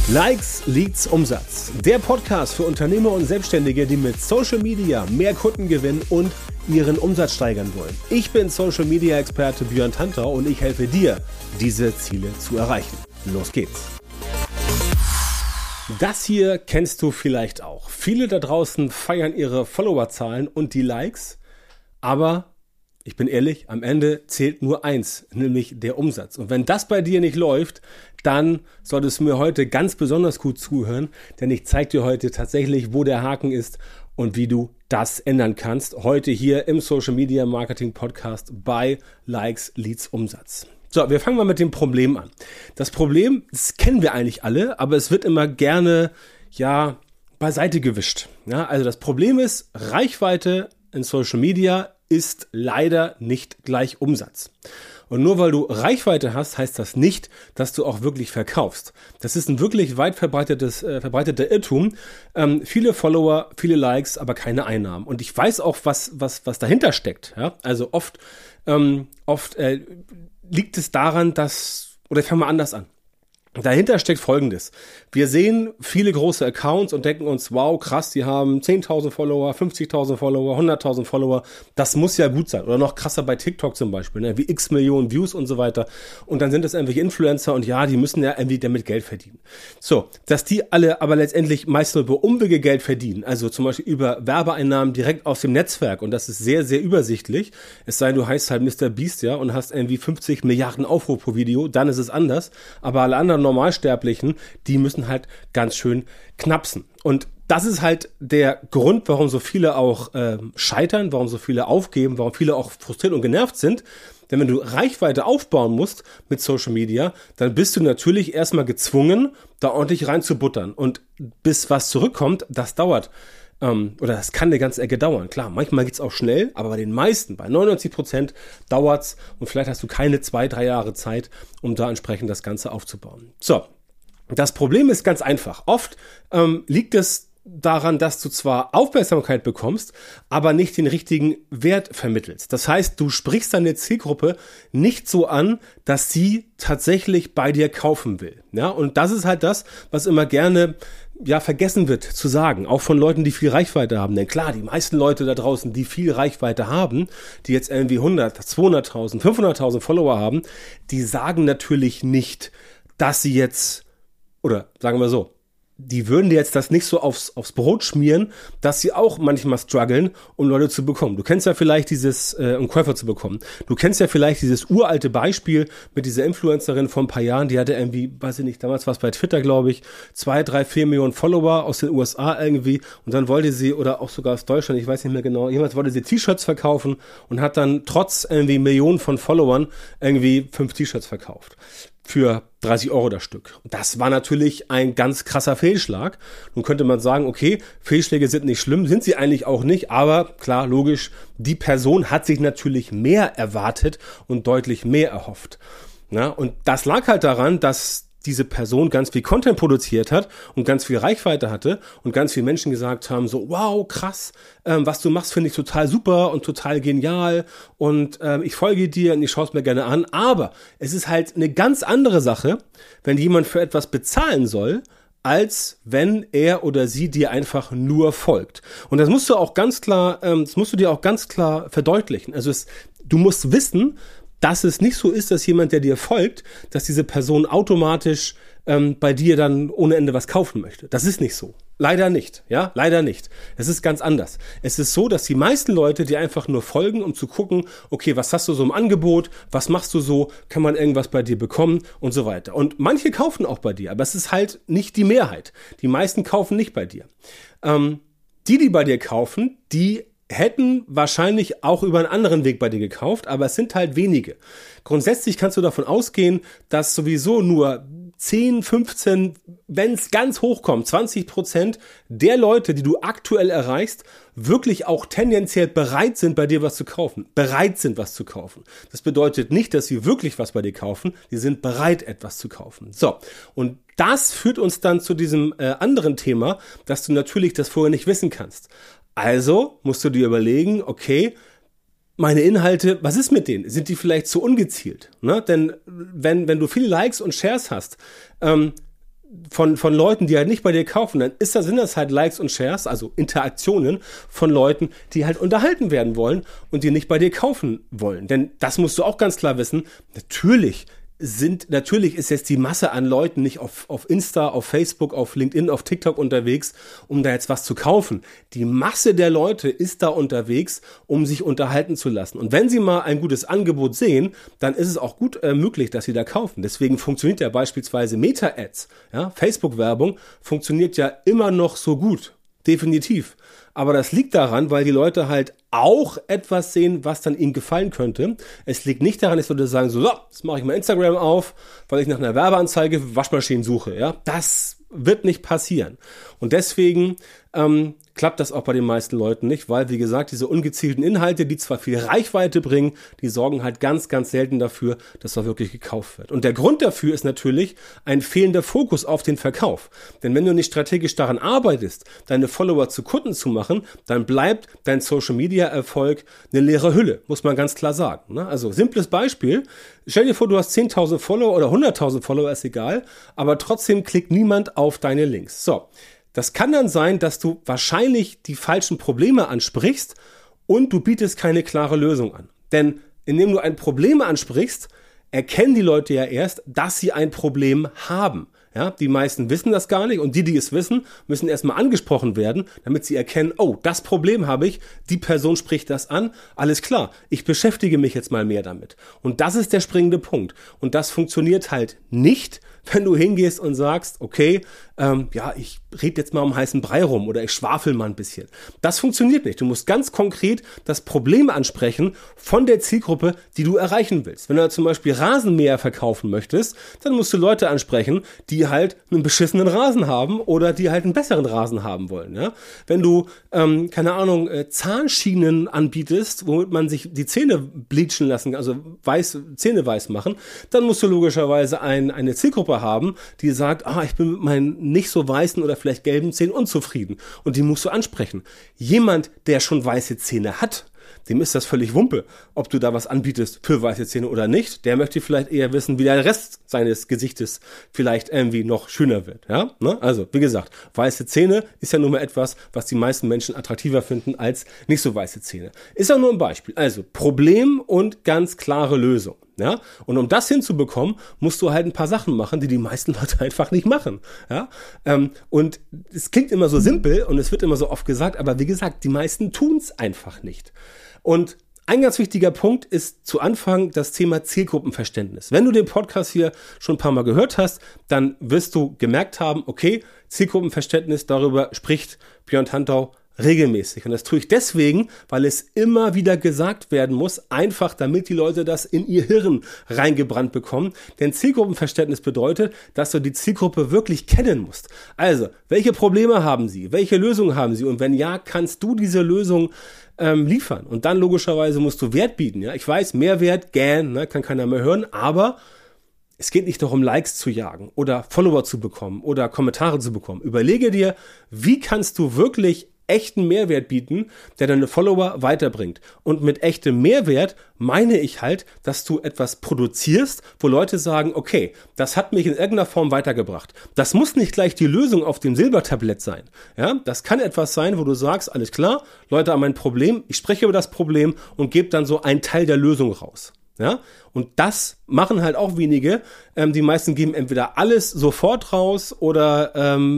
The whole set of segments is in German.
Likes, Leads, Umsatz. Der Podcast für Unternehmer und Selbstständige, die mit Social Media mehr Kunden gewinnen und ihren Umsatz steigern wollen. Ich bin Social Media Experte Björn Tantau und ich helfe dir, diese Ziele zu erreichen. Los geht's! Das hier kennst du vielleicht auch. Viele da draußen feiern ihre Followerzahlen und die Likes, aber ich bin ehrlich, am Ende zählt nur eins, nämlich der Umsatz. Und wenn das bei dir nicht läuft, dann solltest du mir heute ganz besonders gut zuhören, denn ich zeige dir heute tatsächlich, wo der Haken ist und wie du das ändern kannst. Heute hier im Social Media Marketing Podcast bei Likes, Leads, Umsatz. So, wir fangen mal mit dem Problem an. Das Problem, das kennen wir eigentlich alle, aber es wird immer gerne, beiseite gewischt. Ja, also das Problem ist, Reichweite in Social Media ist leider nicht gleich Umsatz. Und nur weil du Reichweite hast, heißt das nicht, dass du auch wirklich verkaufst. Das ist ein wirklich weit verbreiteter Irrtum. Viele Follower, viele Likes, aber keine Einnahmen. Und ich weiß auch, was dahinter steckt. Ja? Also oft liegt es daran, ich fange mal anders an. Dahinter steckt Folgendes. Wir sehen viele große Accounts und denken uns, wow, krass, die haben 10.000 Follower, 50.000 Follower, 100.000 Follower. Das muss ja gut sein. Oder noch krasser bei TikTok zum Beispiel, wie x Millionen Views und so weiter. Und dann sind das irgendwelche Influencer und die müssen ja irgendwie damit Geld verdienen. So, dass die alle aber letztendlich meist nur über Umwege Geld verdienen, also zum Beispiel über Werbeeinnahmen direkt aus dem Netzwerk. Und das ist sehr, sehr übersichtlich. Es sei denn, du heißt halt Mr. Beast, und hast irgendwie 50 Milliarden Aufrufe pro Video, dann ist es anders. Aber alle anderen Normalsterblichen, die müssen halt ganz schön knapsen. Und das ist halt der Grund, warum so viele auch scheitern, warum so viele aufgeben, warum viele auch frustriert und genervt sind. Denn wenn du Reichweite aufbauen musst mit Social Media, dann bist du natürlich erstmal gezwungen, da ordentlich reinzubuttern. Und bis was zurückkommt, das dauert. Oder das kann eine ganze Ecke dauern. Klar, manchmal geht's auch schnell, aber bei den meisten, bei 99% dauert's und vielleicht hast du keine 2-3 Jahre Zeit, um da entsprechend das Ganze aufzubauen. So, das Problem ist ganz einfach. Oft liegt es daran, dass du zwar Aufmerksamkeit bekommst, aber nicht den richtigen Wert vermittelst. Das heißt, du sprichst deine Zielgruppe nicht so an, dass sie tatsächlich bei dir kaufen will. Ja, und das ist halt das, was immer gerne vergessen wird zu sagen, auch von Leuten, die viel Reichweite haben. Denn klar, die meisten Leute da draußen, die viel Reichweite haben, die jetzt irgendwie 100, 200.000, 500.000 Follower haben, die sagen natürlich nicht, dass sie jetzt, oder sagen wir so, die würden dir jetzt das nicht so aufs Brot schmieren, dass sie auch manchmal strugglen, um Leute zu bekommen. Du kennst ja vielleicht um Käufer zu bekommen. Du kennst ja vielleicht dieses uralte Beispiel mit dieser Influencerin vor ein paar Jahren, die hatte irgendwie, weiß ich nicht, damals war es bei Twitter, glaube ich, 2, 3, 4 Millionen Follower aus den USA irgendwie und dann wollte sie, oder auch sogar aus Deutschland, ich weiß nicht mehr genau, jemals wollte sie T-Shirts verkaufen und hat dann trotz irgendwie Millionen von Followern irgendwie 5 T-Shirts verkauft. Für 30 € das Stück. Das war natürlich ein ganz krasser Fehlschlag. Nun könnte man sagen, okay, Fehlschläge sind nicht schlimm, sind sie eigentlich auch nicht, aber klar, logisch, die Person hat sich natürlich mehr erwartet und deutlich mehr erhofft. Ja, und das lag halt daran, dass diese Person ganz viel Content produziert hat und ganz viel Reichweite hatte und ganz viele Menschen gesagt haben, so wow, krass, was du machst, finde ich total super und total genial und ich folge dir und ich schaue es mir gerne an, aber es ist halt eine ganz andere Sache, wenn jemand für etwas bezahlen soll, als wenn er oder sie dir einfach nur folgt. Und das musst du auch ganz klar, verdeutlichen. Also du musst wissen, dass es nicht so ist, dass jemand, der dir folgt, dass diese Person automatisch bei dir dann ohne Ende was kaufen möchte. Das ist nicht so. Leider nicht, leider nicht. Es ist ganz anders. Es ist so, dass die meisten Leute dir einfach nur folgen, um zu gucken, okay, was hast du so im Angebot, was machst du so, kann man irgendwas bei dir bekommen und so weiter. Und manche kaufen auch bei dir, aber es ist halt nicht die Mehrheit. Die meisten kaufen nicht bei dir. Die bei dir kaufen, die hätten wahrscheinlich auch über einen anderen Weg bei dir gekauft, aber es sind halt wenige. Grundsätzlich kannst du davon ausgehen, dass sowieso nur 10, 15, wenn es ganz hoch kommt, 20% der Leute, die du aktuell erreichst, wirklich auch tendenziell bereit sind, bei dir was zu kaufen. Das bedeutet nicht, dass sie wirklich was bei dir kaufen, sie sind bereit, etwas zu kaufen. So, und das führt uns dann zu diesem anderen Thema, dass du natürlich das vorher nicht wissen kannst. Also musst du dir überlegen, okay, meine Inhalte, was ist mit denen? Sind die vielleicht zu ungezielt? Ne? Denn wenn du viele Likes und Shares hast, von Leuten, die halt nicht bei dir kaufen, dann sind das halt Likes und Shares, also Interaktionen von Leuten, die halt unterhalten werden wollen und die nicht bei dir kaufen wollen. Denn das musst du auch ganz klar wissen, natürlich ist jetzt die Masse an Leuten nicht auf Insta, auf Facebook, auf LinkedIn, auf TikTok unterwegs, um da jetzt was zu kaufen. Die Masse der Leute ist da unterwegs, um sich unterhalten zu lassen. Und wenn sie mal ein gutes Angebot sehen, dann ist es auch gut möglich, dass sie da kaufen. Deswegen funktioniert ja beispielsweise Meta-Ads. Ja? Facebook-Werbung funktioniert ja immer noch so gut. Definitiv. Aber das liegt daran, weil die Leute halt auch etwas sehen, was dann ihnen gefallen könnte. Es liegt nicht daran, dass Leute sagen, so, jetzt mache ich mal Instagram auf, weil ich nach einer Werbeanzeige für Waschmaschinen suche. Ja, das wird nicht passieren. Und deswegen klappt das auch bei den meisten Leuten nicht, weil, wie gesagt, diese ungezielten Inhalte, die zwar viel Reichweite bringen, die sorgen halt ganz, ganz selten dafür, dass da wirklich gekauft wird. Und der Grund dafür ist natürlich ein fehlender Fokus auf den Verkauf. Denn wenn du nicht strategisch daran arbeitest, deine Follower zu Kunden zu machen, dann bleibt dein Social-Media-Erfolg eine leere Hülle, muss man ganz klar sagen. Ne? Also, simples Beispiel. Stell dir vor, du hast 10.000 Follower oder 100.000 Follower, ist egal, aber trotzdem klickt niemand auf deine Links. So. Das kann dann sein, dass du wahrscheinlich die falschen Probleme ansprichst und du bietest keine klare Lösung an. Denn indem du ein Problem ansprichst, erkennen die Leute ja erst, dass sie ein Problem haben. Ja, die meisten wissen das gar nicht und die es wissen, müssen erstmal angesprochen werden, damit sie erkennen, oh, das Problem habe ich, die Person spricht das an, alles klar, ich beschäftige mich jetzt mal mehr damit. Und das ist der springende Punkt. Und das funktioniert halt nicht, wenn du hingehst und sagst, okay, ich rede jetzt mal um heißen Brei rum oder ich schwafel mal ein bisschen. Das funktioniert nicht. Du musst ganz konkret das Problem ansprechen von der Zielgruppe, die du erreichen willst. Wenn du zum Beispiel Rasenmäher verkaufen möchtest, dann musst du Leute ansprechen, die halt einen beschissenen Rasen haben oder die halt einen besseren Rasen haben wollen. Ja? Wenn du, Zahnschienen anbietest, womit man sich die Zähne bleachen lassen, also Zähne weiß machen, dann musst du logischerweise eine Zielgruppe haben, die sagt, ich bin mit meinen nicht so weißen oder vielleicht gelben Zähnen unzufrieden. Und die musst du ansprechen. Jemand, der schon weiße Zähne hat, dem ist das völlig Wumpe, ob du da was anbietest für weiße Zähne oder nicht. Der möchte vielleicht eher wissen, wie der Rest seines Gesichtes vielleicht irgendwie noch schöner wird. Ja? Ne? Also, wie gesagt, weiße Zähne ist ja nun mal etwas, was die meisten Menschen attraktiver finden als nicht so weiße Zähne. Ist auch nur ein Beispiel. Also, Problem und ganz klare Lösung. Ja, und um das hinzubekommen, musst du halt ein paar Sachen machen, die meisten Leute einfach nicht machen. Ja, und es klingt immer so simpel und es wird immer so oft gesagt, aber wie gesagt, die meisten tun es einfach nicht. Und ein ganz wichtiger Punkt ist zu Anfang das Thema Zielgruppenverständnis. Wenn du den Podcast hier schon ein paar Mal gehört hast, dann wirst du gemerkt haben, okay, Zielgruppenverständnis, darüber spricht Björn Tantau regelmäßig. Und das tue ich deswegen, weil es immer wieder gesagt werden muss, einfach damit die Leute das in ihr Hirn reingebrannt bekommen. Denn Zielgruppenverständnis bedeutet, dass du die Zielgruppe wirklich kennen musst. Also, welche Probleme haben sie? Welche Lösungen haben sie? Und wenn ja, kannst du diese Lösung liefern. Und dann logischerweise musst du Wert bieten. Ja? Ich weiß, Mehrwert, kann keiner mehr hören, aber es geht nicht darum, Likes zu jagen oder Follower zu bekommen oder Kommentare zu bekommen. Überlege dir, wie kannst du wirklich echten Mehrwert bieten, der deine Follower weiterbringt. Und mit echtem Mehrwert meine ich halt, dass du etwas produzierst, wo Leute sagen, okay, das hat mich in irgendeiner Form weitergebracht. Das muss nicht gleich die Lösung auf dem Silbertablett sein. Ja, das kann etwas sein, wo du sagst, alles klar, Leute haben ein Problem, ich spreche über das Problem und gebe dann so einen Teil der Lösung raus. Ja, und das machen halt auch wenige. Die meisten geben entweder alles sofort raus oder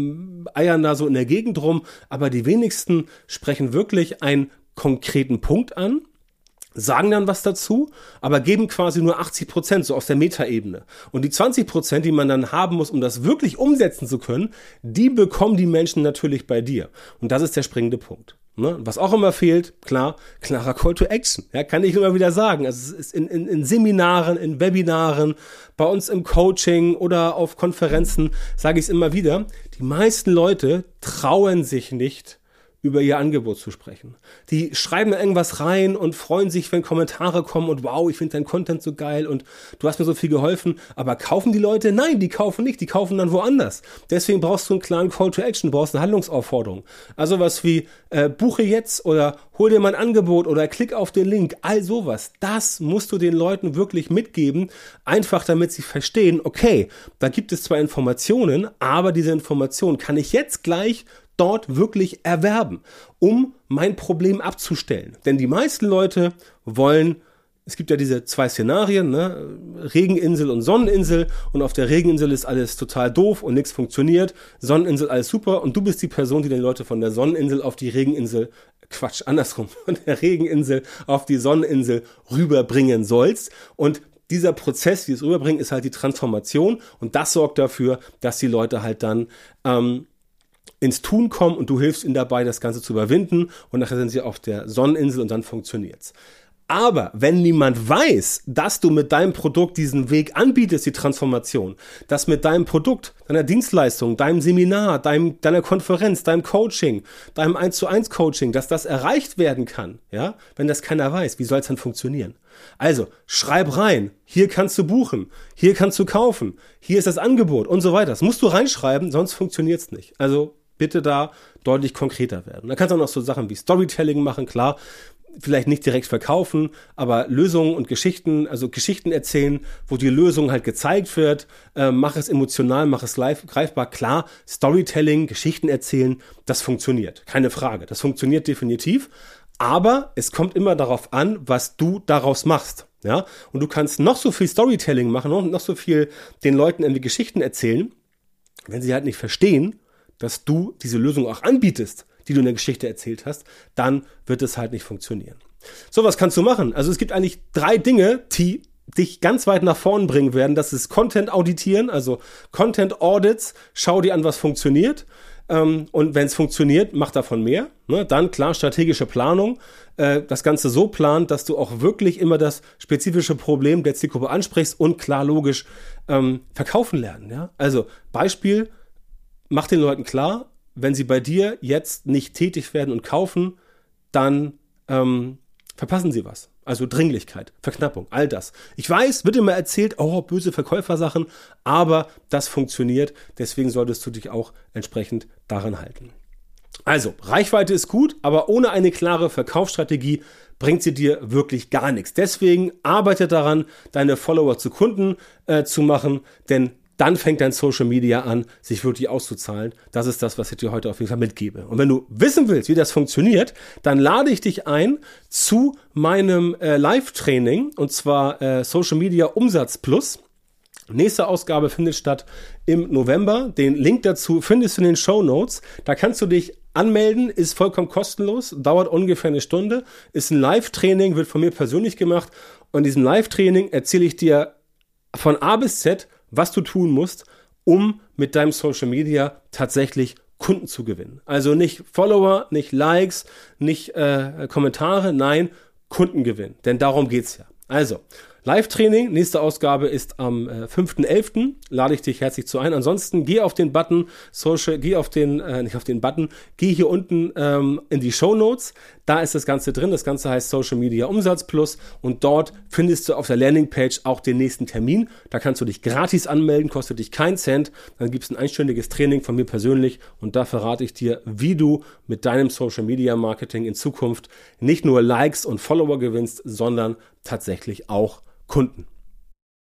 eiern da so in der Gegend rum. Aber die wenigsten sprechen wirklich einen konkreten Punkt an, sagen dann was dazu, aber geben quasi nur 80%, so aus der Metaebene. Und die 20%, die man dann haben muss, um das wirklich umsetzen zu können, die bekommen die Menschen natürlich bei dir. Und das ist der springende Punkt. Ne? Was auch immer fehlt, klarer Call to Action. Ja, kann ich immer wieder sagen. Also es ist in Seminaren, in Webinaren, bei uns im Coaching oder auf Konferenzen, sage ich es immer wieder, die meisten Leute trauen sich nicht, über ihr Angebot zu sprechen. Die schreiben da irgendwas rein und freuen sich, wenn Kommentare kommen und wow, ich finde dein Content so geil und du hast mir so viel geholfen. Aber kaufen die Leute? Nein, die kaufen nicht. Die kaufen dann woanders. Deswegen brauchst du einen klaren Call to Action, brauchst eine Handlungsaufforderung. Also was wie buche jetzt oder hol dir mein Angebot oder klick auf den Link. All sowas. Das musst du den Leuten wirklich mitgeben. Einfach damit sie verstehen, okay, da gibt es zwar Informationen, aber diese Informationen kann ich jetzt gleich dort wirklich erwerben, um mein Problem abzustellen. Denn die meisten Leute wollen, es gibt ja diese 2 Szenarien, ne? Regeninsel und Sonneninsel, und auf der Regeninsel ist alles total doof und nichts funktioniert, Sonneninsel alles super, und du bist die Person, die die Leute von der Sonneninsel auf die Regeninsel, andersrum, von der Regeninsel auf die Sonneninsel rüberbringen sollst. Und dieser Prozess, dieses Rüberbringen, ist halt die Transformation, und das sorgt dafür, dass die Leute halt dann ins Tun kommen und du hilfst ihnen dabei, das Ganze zu überwinden, und nachher sind sie auf der Sonneninsel und dann funktioniert's. Aber wenn niemand weiß, dass du mit deinem Produkt diesen Weg anbietest, die Transformation, dass mit deinem Produkt, deiner Dienstleistung, deinem Seminar, deiner Konferenz, deinem Coaching, deinem 1:1 Coaching, dass das erreicht werden kann, ja, wenn das keiner weiß, wie soll es dann funktionieren? Also, schreib rein, hier kannst du buchen, hier kannst du kaufen, hier ist das Angebot und so weiter. Das musst du reinschreiben, sonst funktioniert's nicht. Also, bitte da deutlich konkreter werden. Da kannst du auch noch so Sachen wie Storytelling machen, klar, vielleicht nicht direkt verkaufen, aber Lösungen und Geschichten, also Geschichten erzählen, wo die Lösung halt gezeigt wird, mach es emotional, mach es live greifbar, klar, Storytelling, Geschichten erzählen, das funktioniert, keine Frage, das funktioniert definitiv, aber es kommt immer darauf an, was du daraus machst, ja, und du kannst noch so viel Storytelling machen und noch so viel den Leuten irgendwie Geschichten erzählen, wenn sie halt nicht verstehen, dass du diese Lösung auch anbietest, die du in der Geschichte erzählt hast, dann wird es halt nicht funktionieren. So, was kannst du machen? Also es gibt eigentlich 3 Dinge, die dich ganz weit nach vorn bringen werden. Das ist Content auditieren, also Content Audits. Schau dir an, was funktioniert. Und wenn es funktioniert, mach davon mehr. Dann klar, strategische Planung. Das Ganze so plant, dass du auch wirklich immer das spezifische Problem der Zielgruppe ansprichst und klar, logisch verkaufen lernen. Ja? Also Beispiel, mach den Leuten klar, wenn sie bei dir jetzt nicht tätig werden und kaufen, dann verpassen sie was. Also Dringlichkeit, Verknappung, all das. Ich weiß, wird immer erzählt, oh, böse Verkäufersachen, aber das funktioniert. Deswegen solltest du dich auch entsprechend daran halten. Also, Reichweite ist gut, aber ohne eine klare Verkaufsstrategie bringt sie dir wirklich gar nichts. Deswegen arbeite daran, deine Follower zu Kunden zu machen, denn dann fängt dein Social Media an, sich wirklich auszuzahlen. Das ist das, was ich dir heute auf jeden Fall mitgebe. Und wenn du wissen willst, wie das funktioniert, dann lade ich dich ein zu meinem Live-Training, und zwar Social Media Umsatz Plus. Nächste Ausgabe findet statt im November. Den Link dazu findest du in den Shownotes. Da kannst du dich anmelden, ist vollkommen kostenlos, dauert ungefähr 1 Stunde, ist ein Live-Training, wird von mir persönlich gemacht. Und in diesem Live-Training erzähle ich dir von A bis Z, was du tun musst, um mit deinem Social Media tatsächlich Kunden zu gewinnen. Also nicht Follower, nicht Likes, nicht Kommentare, nein, Kundengewinn. Denn darum geht's ja. Also, Live-Training, nächste Ausgabe ist am 5.11. Lade ich dich herzlich zu ein. Ansonsten geh auf den Button, geh hier unten in die Shownotes. Da ist das Ganze drin. Das Ganze heißt Social Media Umsatz Plus, und dort findest du auf der Landingpage auch den nächsten Termin. Da kannst du dich gratis anmelden, kostet dich keinen Cent. Dann gibt es ein einstündiges Training von mir persönlich, und da verrate ich dir, wie du mit deinem Social Media Marketing in Zukunft nicht nur Likes und Follower gewinnst, sondern tatsächlich auch Kunden.